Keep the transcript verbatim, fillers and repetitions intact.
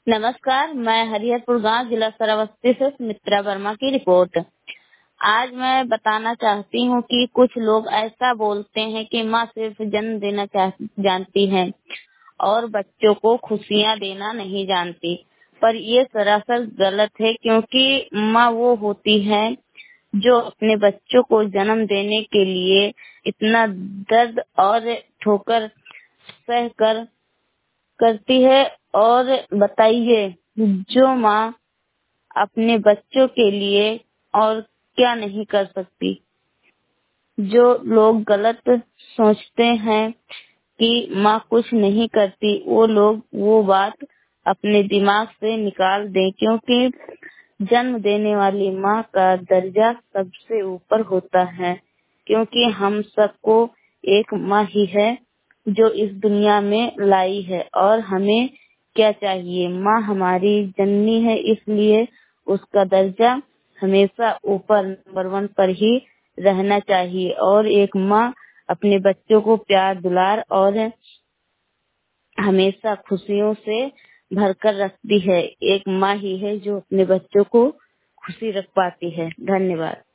नमस्कार, मैं हरिहरपुर गांव जिला श्रावस्ती से सुमित्रा वर्मा की रिपोर्ट। आज मैं बताना चाहती हूँ कि कुछ लोग ऐसा बोलते हैं कि माँ सिर्फ जन्म देना चाह जानती है और बच्चों को खुशियाँ देना नहीं जानती, पर ये सरासर गलत है क्योंकि माँ वो होती है जो अपने बच्चों को जन्म देने के लिए इतना दर्द और ठोकर सह कर करती है। और बताइए, जो माँ अपने बच्चों के लिए और क्या नहीं कर सकती। जो लोग गलत सोचते हैं कि माँ कुछ नहीं करती, वो लोग वो बात अपने दिमाग से निकाल दें, क्योंकि जन्म देने वाली माँ का दर्जा सबसे ऊपर होता है, क्योंकि हम सबको एक माँ ही है जो इस दुनिया में लाई है। और हमें क्या चाहिए, माँ हमारी जननी है, इसलिए उसका दर्जा हमेशा ऊपर नंबर वन पर ही रहना चाहिए। और एक माँ अपने बच्चों को प्यार दुलार और हमेशा खुशियों से भरकर रखती है। एक माँ ही है जो अपने बच्चों को खुशी रख पाती है। धन्यवाद।